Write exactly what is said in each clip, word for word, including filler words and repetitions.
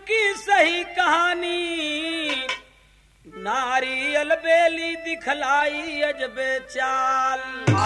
की सही कहानी, नारी अलबेली दिखलाई अजबे चाल।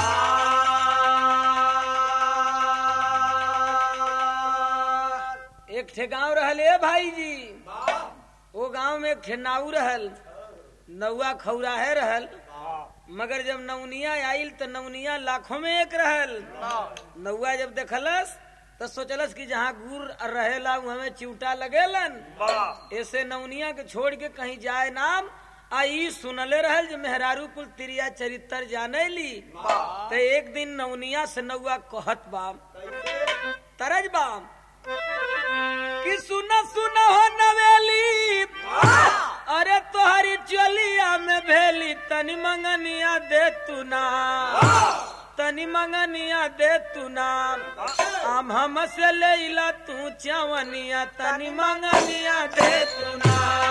एक ठे गांव रहल ए भाई जी, वो गांव में एक ठे नाऊ रहल, नौआ खौराहे रहल, मगर जब नौनिया आइल तो नौनिया लाखों में एक रहल। नौआ जब देखलस तो सोचलस कि जहाँ गुड़ रहेला वहाँ चिवटा लगेलन, ऐसे नौनिया के छोड़ के कहीं जाए नाम। आई सुनले रहल जो मेहरारू कुल तिरिया चरित्र जाने ली। तो एक दिन नौनिया से नौआ कहत बा तरज बा कि सुन सुन हो नवेली, अरे तोहरी चलिया में भेली तनी मंगनिया दे तू ना, तनी मंगनिया दे तू ना। आम हम से ले ला तू चवनिया, तनी मंगनिया दे तू ना।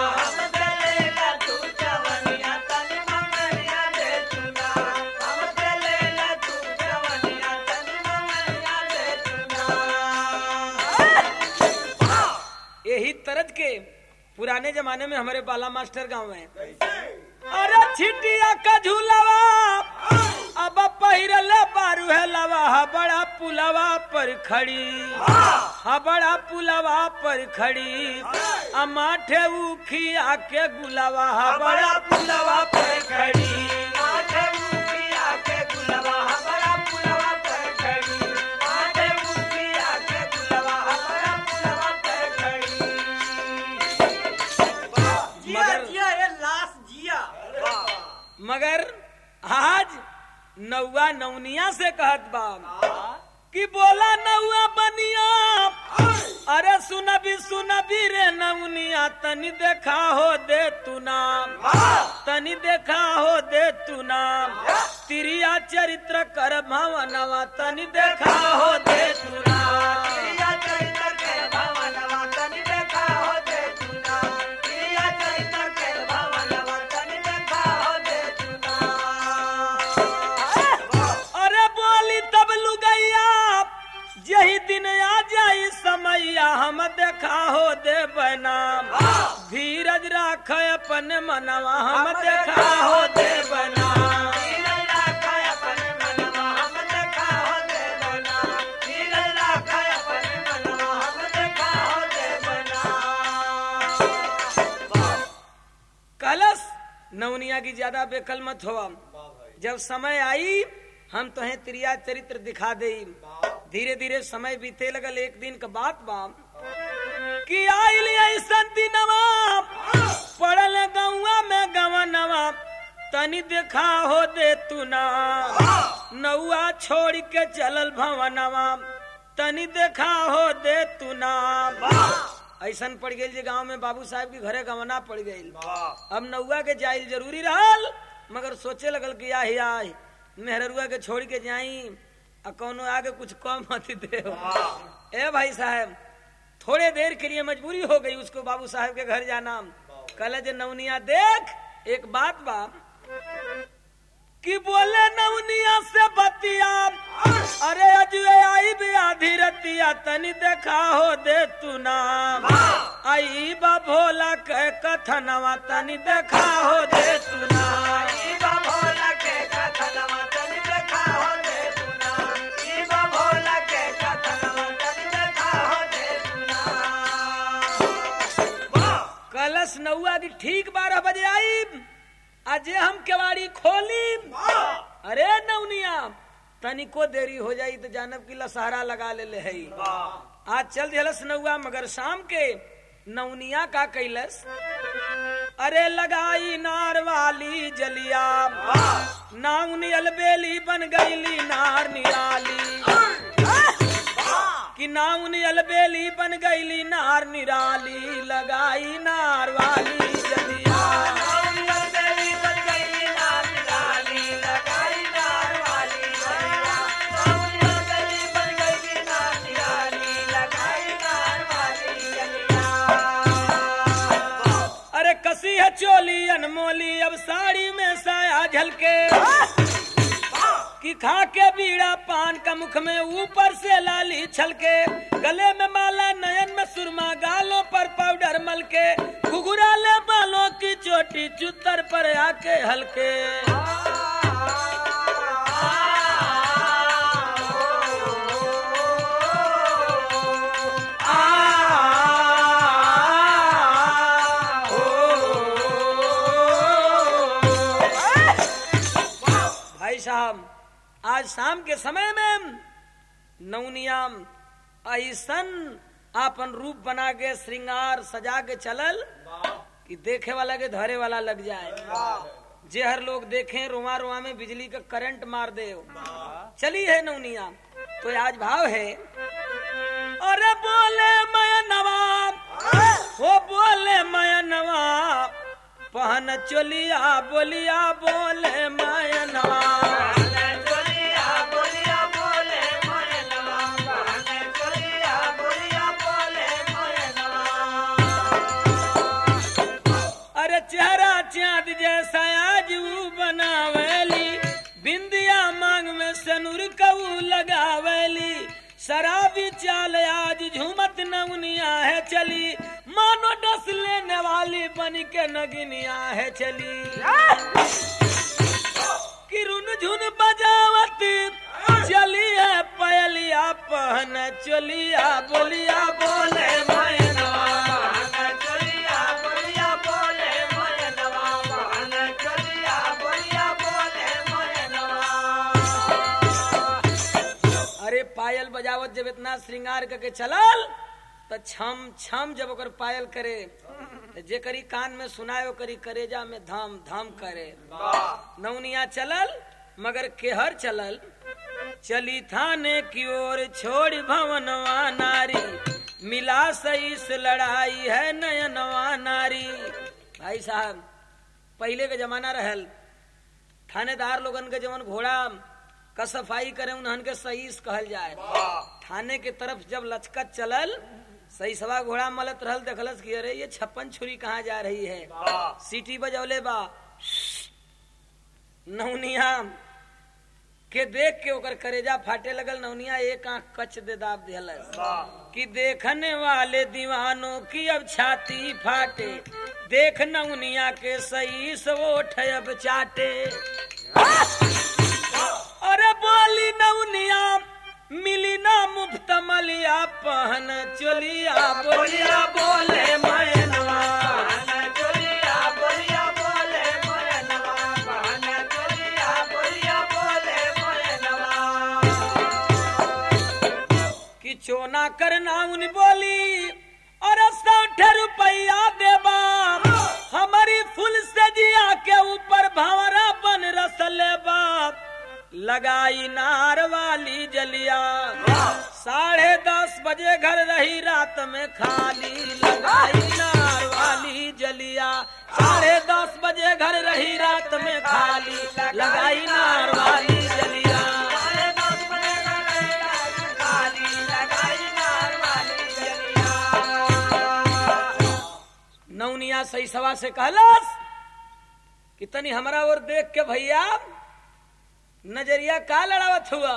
यही तरज के पुराने जमाने में हमारे बाला मास्टर गांव में, अरे छिटिया का झूलावा अब पहिरल बारू है लवा, बड़ा पुलवा पर खड़ी, हा बड़ा पुलवा पर खड़ी, अमाठे उखिया के गुलावा, बड़ा पुलवा पर खड़ी। मगर आज नौआ नौनिया से कहत बा कि बोला नौआ बनिया, अरे सुनबी सुनबी रे नौनिया, तनी देखा हो दे तू नाम, तनी देखा हो दे तू नाम। तिरिया चरित्र कर भवनवा, तनी देखा हो दे तू नाम। यही दिन आ जाई समैया, हम देखा हो दे बनाम। धीरज राख अपन मनवा, हम देखा हो दे बनाम। कलश नौनिया की ज्यादा बेकल मत हो, जब समय आई हम तुम्हें त्रिया चरित्र दिखा दे। धीरे धीरे समय बीते लगल। एक दिन का बात बा कि आइल ऐसन दिनवा, पड़ल गौआ में गवनवा, तनी देखा हो दे तू ना। नौआ छोड़ के चलल भवनवा, तनी देखा हो दे तू ना। ऐसन पड़ गई गांव में बाबू साहब की घरे गवना पड़ गई। अब नौआ के जाइल जरूरी रहल, मगर सोचे लगल कि आही आही मेहरुआ के छोड़ के जाई, कौनो आगे कुछ कम मत दे। ए भाई साहब, थोड़े देर के लिए मजबूरी हो गई उसको बाबू साहब के घर जाना। कल जे नौनिया देख, एक बात बा कि बोले नौनिया से बतिया, अरे अजुए आई भी आधी रतिया, तनी देखा हो दे तू नाम। आई बा भोला के कथनवा, तनी देखा हो दे तू नाम। कलश नौआ की ठीक बारह बजे आई, आज हम केवाड़ी खोली। अरे नौनिया, तनिको देरी हो जाई तो जानब की लसहरा लगा ले ले है। आज चल दिलस नौआ, मगर शाम के नौनिया का कैलस, अरे लगाई नार वाली जलिया, नाउनी अलबेली बन गईली नार निराली। कि नाउनी अलबेली बन गईली नार निराली, लगाई नार वाली जलिया। कसी है चोली अनमोली, अब साड़ी में साया झलके, कि खा के बीड़ा पान का मुख में ऊपर से लाली छलके, गले में माला नयन में सुरमा, गालों पर पाउडर मल के, घुघराले बालों की चोटी चुत्तर पर आके हल्के। भाई साहब, आज शाम के समय में नौनिया ऐसन आपन रूप बना के श्रृंगार सजा के चलल कि देखे वाला के धरे वाला लग जाए। जे हर लोग देखें रुआ रुआ में बिजली का करंट मार दे। चली है नौनिया तो आज भाव है, अरे बोले मैं नवाब, हो बोले मैं नवाब, पहन चोलिया बोलिया बोले मैं नवाब। अरे चेहरा चाँद जैसा आज वो बनावेली, बिंदिया मांग में सनुर कऊ लगावेली, शराबी चाल आज झूमत नौनिया है चली, मानो डस लेने वाली बन के नगिनिया है चली। कि रुन झुन बजावत चली है पयलिया, पहन चलिया बोलिया बोले मैं नवाब। अरे पायल बजावत जब इतना श्रृंगार करके चलल तो छम छम जब ओकर पायल करे तो जे करी कान में सुनायो करी करेजा में धाम धाम करे। नौनिया चलल मगर केहर चलल, चली थाने की ओर छोड़ भवनवा नारी, मिला सईस लड़ाई है नयनवा नारी। भाई साहब, पहले के जमाना रहल, थानेदार लोगन के जवन घोड़ा का सफाई करे उन्हन के सईस कहल जाए। थाने के तरफ जब लचकत चलल, सही सवा घोड़ा मलत रहल, देखलस कि अरे ये छप्पन छुरी कहाँ जा रही है, सीटी बजौले बा। नौनिया के देख के ओकर करेजा फाटे लगल। नौनिया एक आंख कच दे दाब दिहलस कि देखने वाले दीवानों की अब छाती फाटे, देख नौनिया के सही सोठ अब चाटे। अरे बोली नौनिया मिली ना मुफ्त मलिया, पहन चलिया बोलिया बोले मैं नवाब। कि चोना करना उन बोली, और सौठ रुपया देबा, हमारी फुल सजिया के ऊपर भंवरा बन रस लेबा, लगाई नार वाली जलिया, साढ़े दस बजे घर रही रात में खाली, लगाई नार वाली जलिया, साढ़े दस बजे घर रही रात में खाली, लगाई नार वाली जलिया। नौनिया सही सवा से कहलस कि तनी हमरा और देख के भैया नजरिया का लड़ावत हुआ।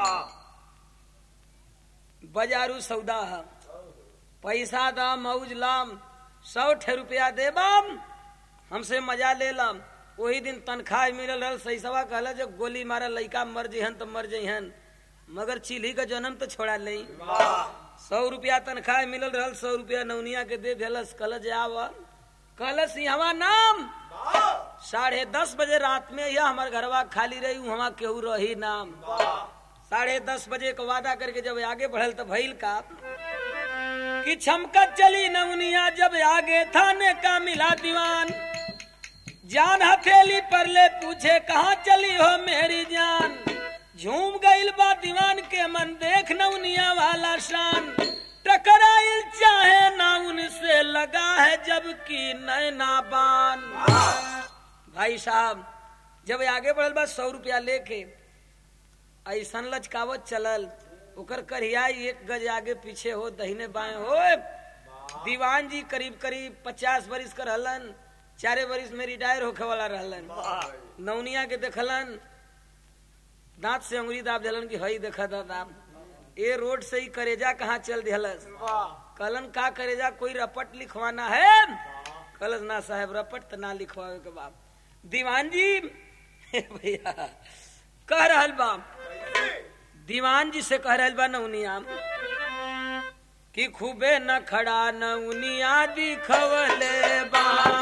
बाजारू सौदा है, पैसा दाम मौज लाम, सौ ठे रुपया देबाम, हमसे मजा ले लाम। वही दिन तनख्वाह मिलल रहल। सही सवा कहला जब गोली मारा लइका मर जइहन तो मर जइहन, मगर चिल्ही का जन्म तो छोड़ा नहीं। सौ रुपया तनख्वाह मिलल रहल, सौ रुपया नौनिया के दे दिलस। कलज आव कलस यहाँ नाम, साढ़े दस बजे रात में यह हमारे घरवा खाली रही, वहाँ केहू रही नाम। साढ़े दस बजे का वादा करके जब आगे बढ़ल तो भइल का कि छमकत चली नौनिया, जब आगे थाने का मिला दीवान, जान हथेली पर ले पूछे कहाँ चली हो मेरी जान, झूम गईल बा दीवान के मन, देख नौनिया वाला शान, टकराइल चाहे ना उनसे लगा है जबकि नैना बान। भाई साहब जब आगे बढ़ल बा सौ रुपया लेके ऐसन लचकावत चलल, ओकर करिया एक गज आगे पीछे हो, दहिने बाएं हो। दीवान जी करीब करीब पचास बरिस कर रहलन, चारे बरिस में रिटायर होखे वाला रहलन। नौनिया के देखलन दांत से अंगुरी दाब दिलन की हई देखा दादा ये रोड से ही करेजा कहाँ चल दिहलस। कलन का करेजा कोई रपट लिखवाना है। कलस ना साहब रपट तो ना लिखवावे के बाप। दीवान जी भैया कह रहल बा, दीवान जी से कह रहल बा नौनिया कि खूबे न खड़ा नौनिया दिखवले बा,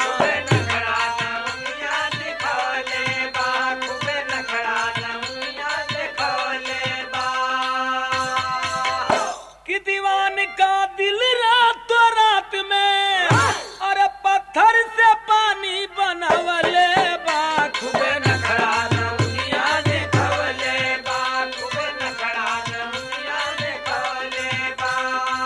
कि दीवान का दिल रातों रात में और पत्थर से पानी बनावले बा, खूबे न खड़ा नौनिया दिखवले बा, खूबे न खड़ा नौनिया दिखवले बा।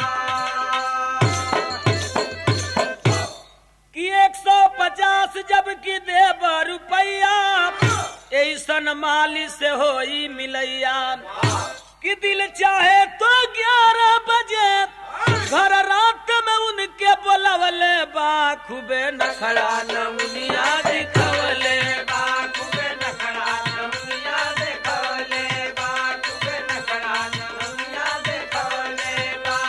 कि एक सौ पचास जब की देब रुपया ऐसन माली से होई मिलैया, कि दिल चाहे तो ग्यारह बजे घर रात में उनके बोलवले बा, खूबे नखड़ा नौनिया दिखवले बा, खूबे नखड़ा नौनिया दिखवले बा, खूबे नखड़ा नौनिया दिखवले बा।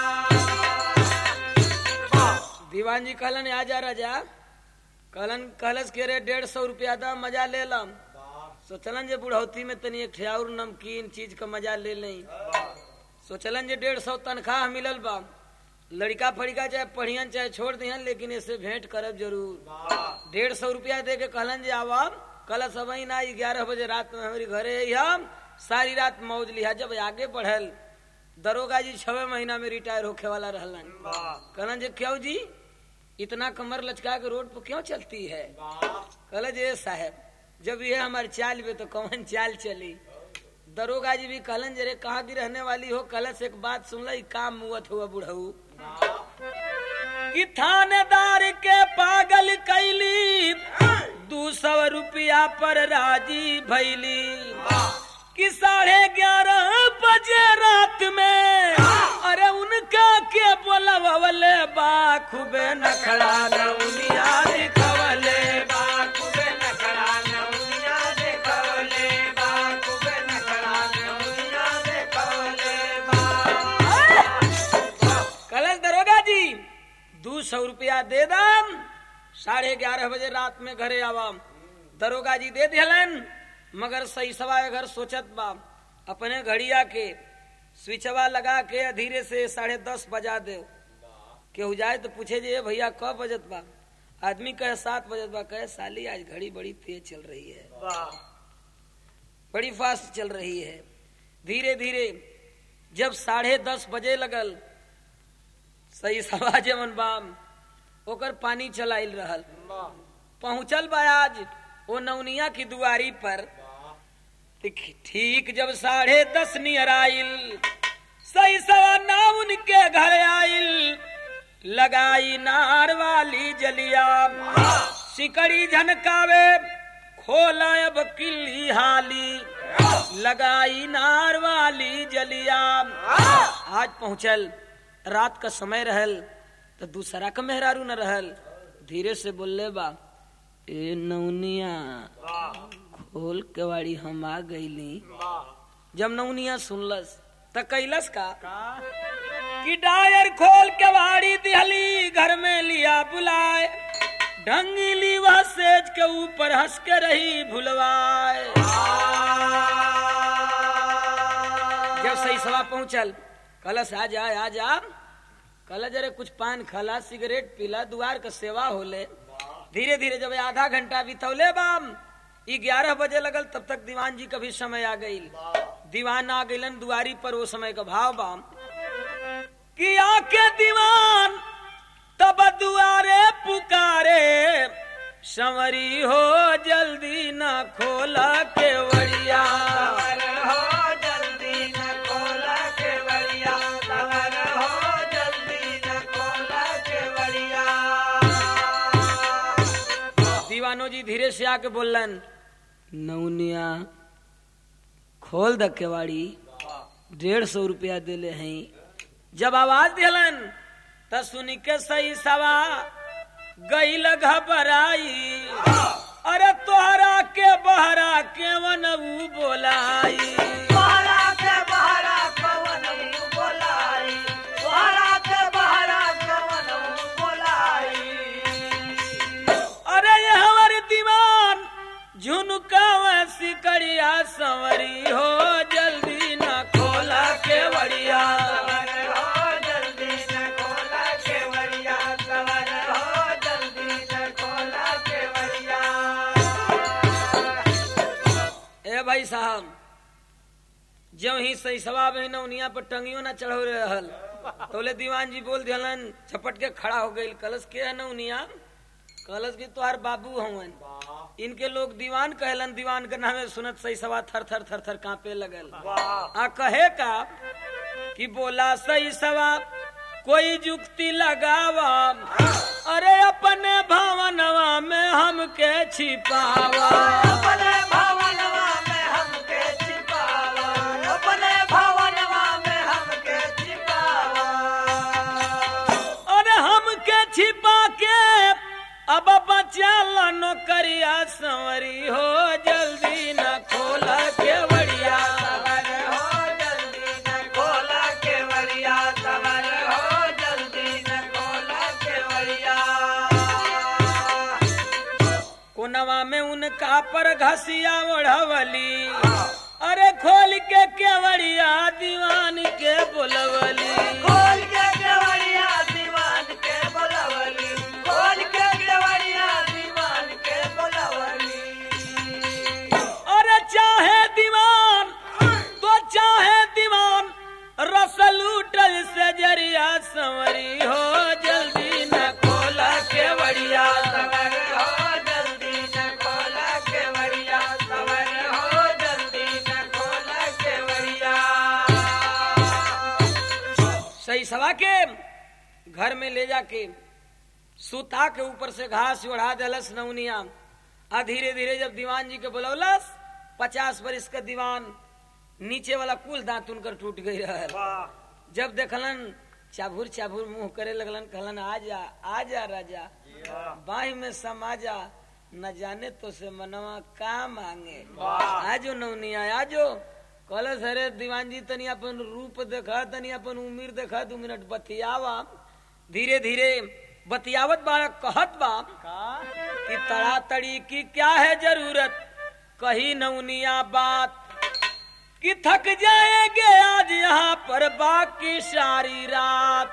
दीवान जी कहलन आजा राजा, कहलन कहलस के रे डेढ़ सौ रुपया दा मजा ले लम। सोचलन जे बुढ़ौती में तनी एक ठियाउर नमकीन चीज का मजा ले लें। सोचलन जे डेढ़ सौ तनख्वाह मिलल बा, लड़का फड़िका चाहे पढ़ियन चाहे छोड़ दिहन लेकिन ऐसे भेंट करब जरूर। डेढ़ सौ रुपया दे के कहलन जे आवा कल सब ना ग्यारह बजे रात में हमारी घरे हम सारी रात मौज लिहा। जब आगे बढ़ल दरोगा जी छवे महीना में रिटायर होके वाला रहलन। कहलन जे क्यों जी इतना कमर लचका के रोड पर क्यों चलती है। कहल जे साहब जब ये हमारी चाल में तो कौन चाल चली। दरोगा जी भी कहलन जरे कहाँ की रहने वाली हो। कलश एक बात सुन ली काम मुवत हुआ बुढ़ऊ, कि थानेदार के पागल कैली दू सौ रुपया पर राजी भैली, कि साढ़े ग्यारह बजे रात में अरे उनका के बोलवले बा, खूबे नखड़ा नौनिया दिखवले बा, खूबे नखड़ा नौनिया दिखवले बा, खूबे नखड़ा नौनिया दिखवले बा। कलश दरोगा जी दो सौ रुपया दे दम, साढ़े ग्यारह बजे रात में घरे आवाम। दरोगा जी दे दिलन, मगर सही सवा घर सोचत बा अपने घड़िया के स्विचवा लगा के धीरे से साढ़े दस बजा दे। केहू जाए तो पूछे जे भैया कब बजत बा। आदमी कहे सात बजत बा। कहे साली आज घड़ी बड़ी तेज चल रही है, बड़ी फास्ट चल रही है। धीरे धीरे जब साढ़े दस बजे लगल सही सवा जमन बाम ओकर पानी चलाइल रहल। पहुंचल बा आज वो नौनिया की दुआरी पर। ठीक जब साढ़े दस नियर आइल सही सवा ना उनके घर आइल, लगाई नार वाली जलिया, सिकड़ी झनकावे खोला अब किल्ली हाली, लगाई नार वाली जलिया। आज पहुंचल रात का समय रहल तो दूसरा का मेहरारू न रहल। धीरे से बोले बा ए नौनिया खोल केवाड़ी हम आ गईली। जब नौनिया सुनलस त कैलस का कि डायर खोल केवाड़ी दिहली, घर में लिया बुलाए, ढंगीली वह सेज के ऊपर हंस के रही भुलवाए। जब सही सवा पहुंचल कलश आ जा आ जा। कल जरे कुछ पान खला सिगरेट पीला दुआर का सेवा होले। धीरे धीरे जब आधा घंटा बितौले बाम ग्यारह बजे लगल तब तक दीवान जी का भी समय आ गई। दीवान आ गईलन दुआरी पर। वो समय का भाव बाम कि आके दीवान तब दुआरे पुकारे, संवरी हो जल्दी न खोला केवड़िया, हो जल्दी न खोला केवड़िया, हो जल्दी न खोला केवड़िया। दीवानो जी धीरे से आके बोलन नौनिया खोल द केवाड़ी, डेढ़ सौ रुपया दिले हैं। जब आवाज दिलन त सुन के सही सवा गई घबराई, अरे तोहरा के बहरा केवन ऊ बोलाई, बहरा के बहरा कवन ऊ बोलाई, बहरा के बहरा कवन ऊ बोलाई। अरे ये हमारे दीवान झुनकावे सिकड़िया संवरी हो, जल्दी न खोला केवड़िया, सवर हो जल्दी न खोला केवड़िया, सवर हो जल्दी न खोला केवड़िया। ए भाई साहब, जो ही सही सवा में नौनिया पर टंगियो ना चढ़ो रहल, तोले दीवान जी बोल दिलन, झपट के खड़ा हो गई। कलश के है नौनिया, कलश की तोहार बाबू हवन, इनके लोग दीवान कहलन, दीवान के नामे सुनत सही सवा थर थर थर थर कांपे लगल। आ कहे का कि बोला सही सवा कोई जुक्ति लगावा, अरे अपने भवनवा में हमके छिपावा, अपने भवनवा में हमके छिपावा, अपने भवनवा में हमके छिपावा। अरे हमके छिपा के अब बचा नौकरिया संवरी हो, जल्दी न खोला केवड़िया, सवर हो जल्दी न खोला केवड़िया, सवर हो जल्दी न खोला केवड़िया। कोनवा में उनका पर घसिया ओढ़वली, अरे खोल के केवड़िया दीवान के बोलवली, खोल के केवड़िया दीवान के बोलवली, खोल के केवड़िया दीवान के बोलवली। अरे चाहे दीवान तो चाहे दीवान रसल उठल से जरिया संवरी हो, जल्दी न खोला केवड़िया, सवर हो जल्दी न खोला केवड़िया, सवर हो जल्दी न खोला केवड़िया। सही सवा के घर में ले जाके सूता के ऊपर से घास ओढ़ा दलस नौनिया। आ धीरे धीरे जब दीवान जी के बुलौलस, पचास बरिस का दीवान, नीचे वाला कुल दांत उनकर टूट गई रहल। जब देखलन चाभुर चाभुर मुंह करे लगलन, कहलन आजा आजा राजा, बाही में समा जा, न जाने तो से मनवा का मांगे, आजो नौनिया आजो। कलस अरे दीवान जी तनी अपन रूप देखा, तनी अपन उम्र देखा, दू मिनट बतियावा। धीरे धीरे बतियावत बा, कहत बा कि तड़ातड़ी की क्या है जरूरत, कही नौनिया बात कि थक जाएंगे आज यहाँ पर बाकी सारी रात।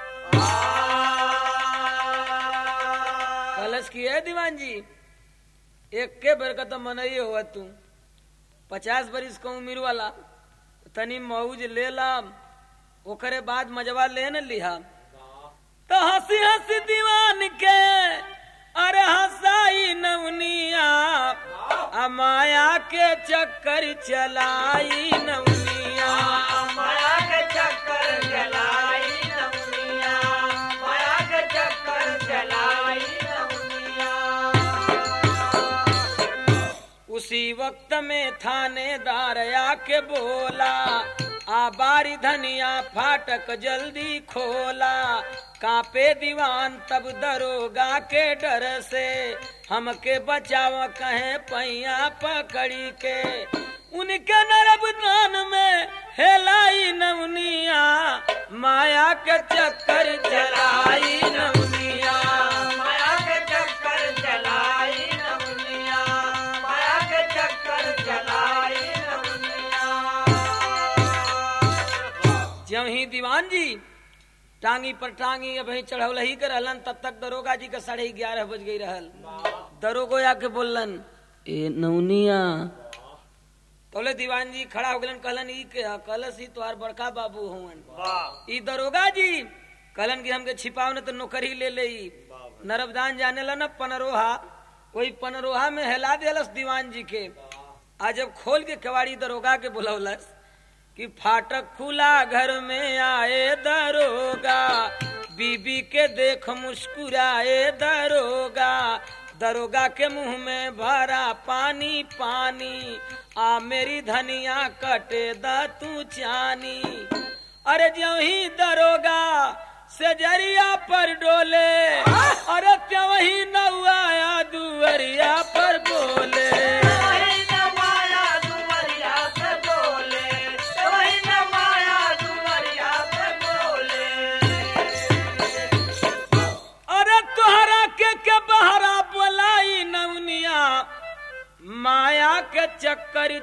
कलश की है दीवान जी, एक के बेर का तो मन ही हुआ, तू पचास बरिस का उम्र वाला, तनी मौज ले ला, ओकरे बाद मजवा ले न लिहा। तो हंसी हंसी दीवान के अरे हंसाई नवनिया, माया के चक्कर चलाई नवनिया, माया के चक्कर चलाई नवनिया, माया के चक्कर चलाई नवनिया। उसी वक्त में थानेदार आके बोला, आ बारी धनिया फाटक जल्दी खोला। कांपे दीवान तब दरोगा के डर से, हमके बचाव कहे पैया पकड़ी के। उनके नरबदान में हेलाई नवनिया, माया के चक्कर चलाई नवनिया, माया के चक्कर चलाई नवनिया, माया के चक्कर चलाई नवनिया। ज्यों ही दीवान जी टांगी पर टांगी अब चढ़ौल ही कर रहलन, तब तक दरोगा जी का साढ़े ग्यारह बज गई रहल। दरोगो आके बोलन, ए नौनिया। तोले दीवान जी खड़ा हो गलन, कहलन ई के कलश ही तोहार बड़का बाबू हुवन। ई दरोगा जी कहलन कि हमके छिपाव न तो नौकरी ले ले। नरबदान जाने ला न पनरोहा, वही पनरोहा में हिला दिलस दीवान जी के। आज जब खोल के केवाड़ी दरोगा के बुलौलस कि फाटक खुला घर में आए दरोगा, बीबी के देख मुस्कुराए दरोगा। दरोगा के मुंह में भरा पानी पानी, आ मेरी धनिया कटे दा तू चानी। अरे ज्यों ही दरोगा से जरिया पर डोले, अरे त्यों ही नौआ आया दुअरिया पर बोले।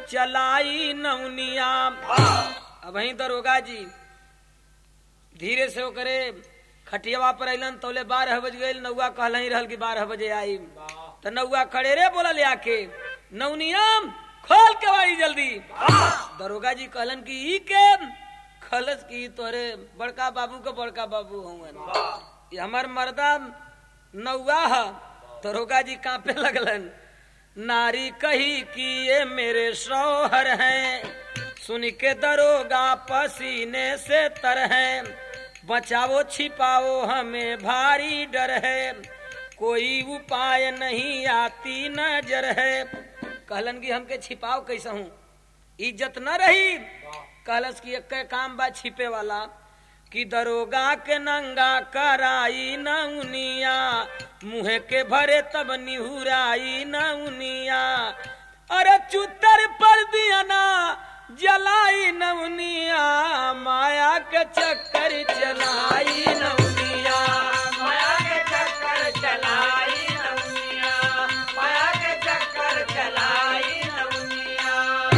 चलाई नौनिया। अब वही दरोगा जी धीरे से करे खटियावा पर अलन तोले बारह बज गए। नौआ कहल ही रहल कि बारह बजे आई। तो नौआ खड़े रे बोला ले आके नौनियम खोल के बाड़ी जल्दी। दरोगा जी कहलन कि ई के खलस की तोरे बड़का बाबू के बड़का बाबू हूँ हमार मर्दा नौआ है। दरोगा जी कांपे लगलन। नारी कही कि ये मेरे शौहर हैं, सुन के दरोगा पसीने से तर है। बचाओ छिपाओ हमें भारी डर है, कोई उपाय नहीं आती नजर है। कहलन कि हमके छिपाओ कैसा हूँ, इज्जत न रही। कहलस कि एक काम बा छिपे वाला कि दरोगा के नंगा कराई नौनिया, मुँह के भरे तब निहुराई नौनिया। अरे चुतर पर दिया ना जलाई नौनिया, माया के चक्कर चलाई नौनिया, माया के चक्कर चलाई नौनिया, माया के चक्कर चलाई नौनिया।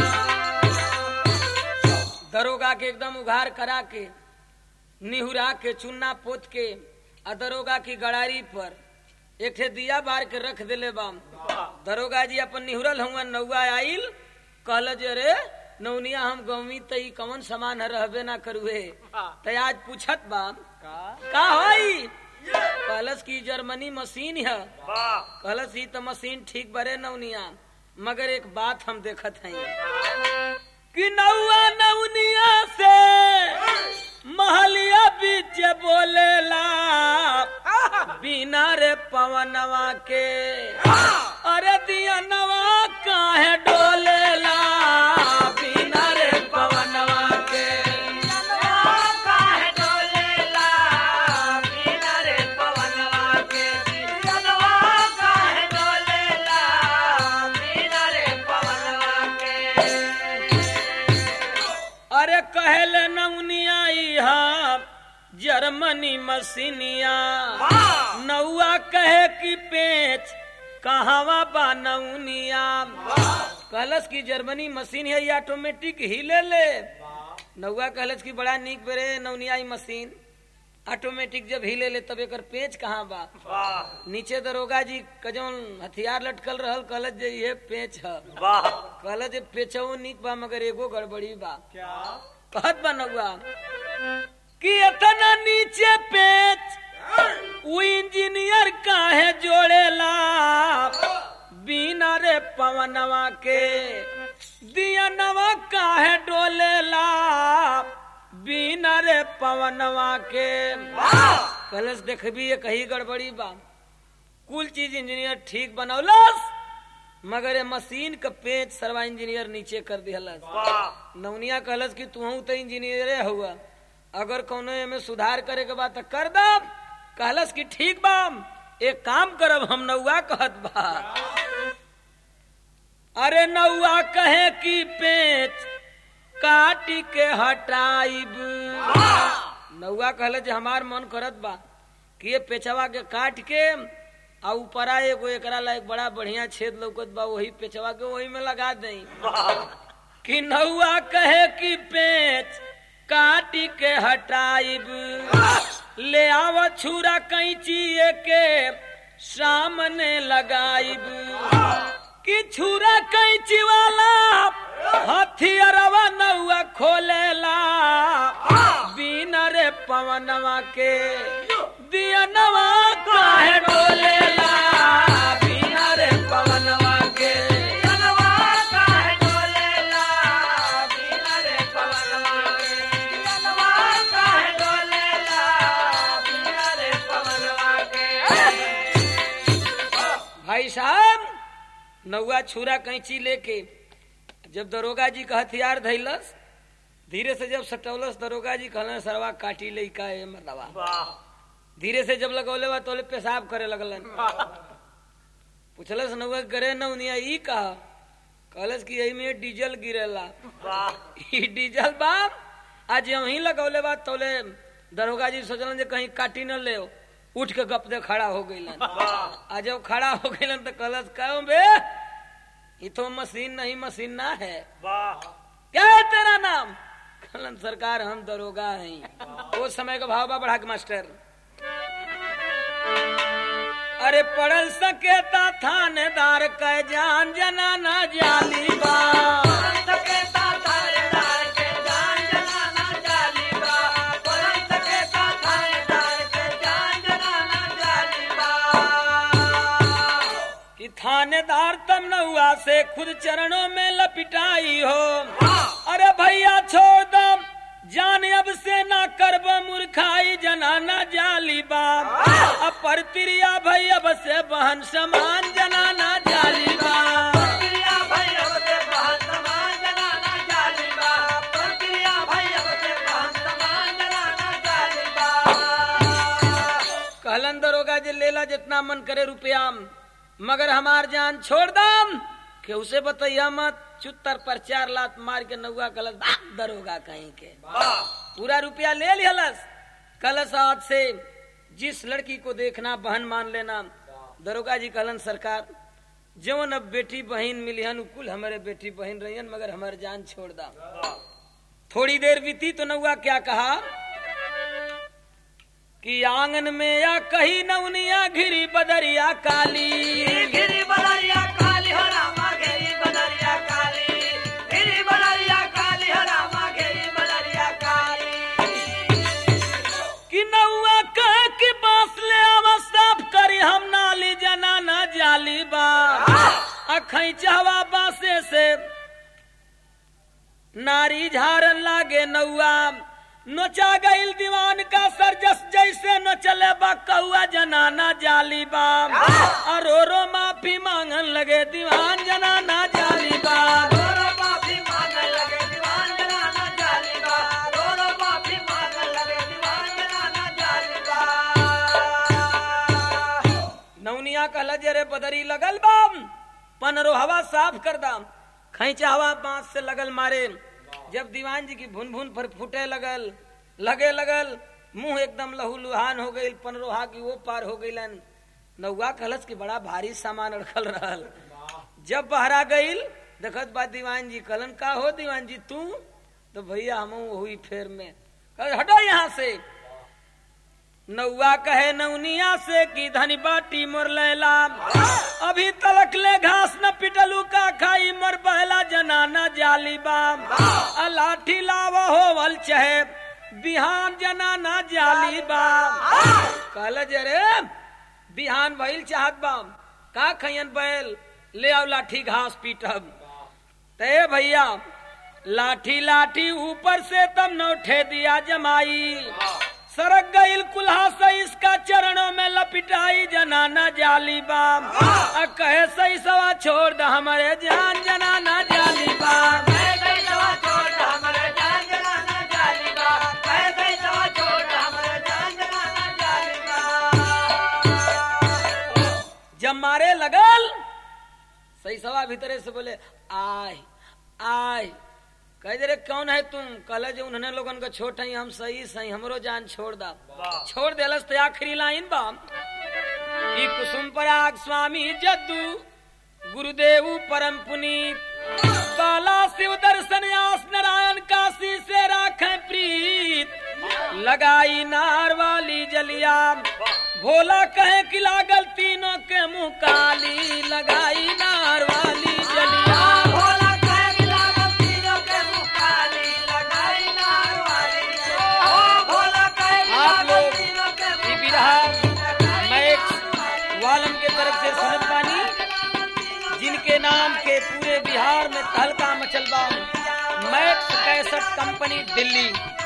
दरोगा के एकदम उघार करा के निहुरा के चुन्ना पोत के आ दरोगा की गड़ारी पर एक ठे दिया बार के रख दिले बाम। दरोगा जी अपन निहुरल हुआ। नौआ आइल कहल जे रे नौनिया हम गौमी तई कौन सामान रहबे ना करुए। त आज पूछत बा का होई। कहलस की जर्मनी मशीन है। कहलस ई तो मशीन ठीक बरे नौनिया, मगर एक बात हम देखत हैं कि नौआ नौनिया से महलिया बीच बोलेला, बिना रे पवनवा के अरे दिया नवा काहे डोलेला, बिना रे पवनवा के काहे डोलेला, बिना रे पवनवा के काहे डोलेला, बिना रे पवनवा के। अरे कहले नौनिया इहा जर्मनी मशीनिया, नौआ कहे कि पेच कहवा बा नौनिया। कहलस की जर्मनी मशीन है, ये ऑटोमेटिक हिले ले। नौआ कहलस की बड़ा नीक बेरे नौनिया मशीन ऑटोमेटिक जब हिले ले तब एकर पेच कहाँ बा। नीचे दरोगा जी कजौन हथियार लटकल रहल कहलस जे ये पेच है। कहलस जे पेचो नीक बा मगर एगो गड़बड़ी बा। कहत बा नौआ कि इतना नीचे पेच वो इंजीनियर काहे जोड़ेला, बिना रे पवनवा के दिया नवा काहे डोलेला, बिना रे पवनवा के। कलश देखबी ये कही गड़बड़ी बा। कुल चीज इंजीनियर ठीक बनौलस मगर ये मशीन का पेच सरवा इंजीनियर नीचे कर दिहलस। नौनिया कहलस कि तू तो इंजीनियरे हुआ, अगर कौनो में सुधार करे के बाद कर दब। कहलस कि ठीक बा, एक काम करब हम। नौआ कहत बा अरे नौआ कहे कि पेच काटी के हटाइब। नौआ कहल जे हमार मन करत बा कि ये पेचवा के काट के आ ऊपरा एगो एकरा ला एक बड़ा बढ़िया छेद लौकत बा, वही पेचवा के वही में लगा दई। कि नौआ कहे कि पेच काटी के हटाइब, ले आव छुरा कैंची के सामने लगाइब। कि छुरा कैंची वाला हथियारवा नौआ खोलेला, बिना रे पवनवा के दिया नवा काहे डोलेला, बिना रे पवनवा के भाई साहब। नौआ छुरा कैंची लेके जब दरोगा जी का हथियार धैलस, धीरे से जब सटौलस दरोगा जी कहलन सरवा काटी ले का है मरवा। धीरे से जब लगौले बा तोले पेशाब करे लगलन। पूछलस नौआ करे नौनिया ई कहा। कहलस कि यही में डीजल गिरेला। ई डीजल बा आज यही लगौले बा तोले दरोगा जी सोचलन जे कहीं काटी न ले, उठ के गप दे खड़ा हो गईलन। आ जब खड़ा हो गईलन तो कहलस कहो बे ये तो मशीन नहीं मशीन ना है। वाह क्या है तेरा नाम? कहलन सरकार हम दरोगा हैं। वो समय का भाव बा बढ़ा के मास्टर। अरे पढ़ल सकेता थानेदार कै जान जनाना जाली बा। सकेता थानेदार के जान जनाना जाली बा। पढ़ल सकेता थानेदार के जान जनाना जाली बा। कि थानेदार तब नहुआ से खुद चरणों में लपिटाई हो। अरे भैया छोड़ दम जान अब से ना करब मूर्खाई जनाना जाली बाप। अब परतिरिया भई अब से बहन समान जनाना जाली बाप। परतिरिया भई अब से बहन समान जनाना जाली बाप। परतिरिया भई अब से बहन समान जनाना जाली बाप। कहलन दरोगा जे लेला जितना मन करे रुपया, मगर हमार जान छोड़ दम। के उसे बताइया मत, चुत्तर पर चार लात मार के नौआ कलश दरोगा कहीं के पूरा रुपया ले लिहलस। कलश हाथ से जिस लड़की को देखना बहन मान लेना। दरोगा जी कहलन सरकार जवन अब बेटी बहन मिलिहन कुल हमारे बेटी बहन रहियन, मगर हमारे जान छोड़ दा। थोड़ी देर बीती तो नौआ क्या कहा कि आंगन में या कही नवनिया घिरी बदरिया काली। घिरी बदरिया काली हो रामा घेरी बदरिया काली। घिरी बदरिया काली हो रामा घेरी बदरिया काली। कि नौआ कह कि बांस ले आवा साफ करी हम नाली जनाना जाली बा। अखई चाहवा बांसे से नारी झारन लागे नौआ। नोचा गईल दीवान का सरजस जैसे न चले बा कौआ जनाना जाली बा। और रो रो माफी मांगन लगे दीवान जनाना जाली बा। रो रो माफी मांगन लगे दीवान जनाना जाली बा। रो रो माफी मांगन लगे दीवान जनाना जाली बा। नौनिया कहला जे रे बदरी लगल बाम पनरो हवा साफ कर दाम। खैचा हवा बांस से लगल मारे। जब दीवान जी की भुन भुन पर फूटे लगल लगे लगल मुंह एकदम लहू लुहान हो गई। पनरोहा की वो पार हो गईलन। नौआ कलश की बड़ा भारी सामान अड़खल रहल। जब बहरा गईल देखत बा दीवान जी कलन का हो दीवान जी तू? तो भैया हम हुई फेर में। कल हटो यहाँ से। नौआ कहे नौनिया से कि धनी बाटी मोर लैला। अभी तलक ले घास न पिटलू का खाई मोर बहला जनाना जाली बाम। लाठी लावा होवल चहे बिहान जनाना जाली बाम। कहल जरे बिहान भइल चाहत बाम का खैन बैल ले आओ लाठी घास पीटब। ते भैया लाठी लाठी ऊपर से तब नौठे दिया जमाई। सरक गईल कुल्हा से इसका चरणों में लपिटाई जनाना जाली बाम। कहे सही सवा छोड़ द हमारे जान जनाना जाली बाम। जब मारे लगल सही सवा भीतरे से बोले आय आय। कह दे रे कौन है तुम? कल जो उन्होंने लोगन को छोट है हम सही सही हमरो जान छोड़ दा। छोड़ देलस तो आखिरी लाइन बा कि कुसुम पराग स्वामी जद्दू गुरुदेव परम पुनीत। बाला शिव दर्शन आस नारायण काशी से राखे प्रीत। लगाई नार वाली जलिया भोला कहे कि लागल तीनों के मुँह काली। लगाई नार वाली जलिया वालम के तरफ से सुनत बानी जिनके नाम के पूरे बिहार में तहलका मचल बा। Max cassette company Delhi.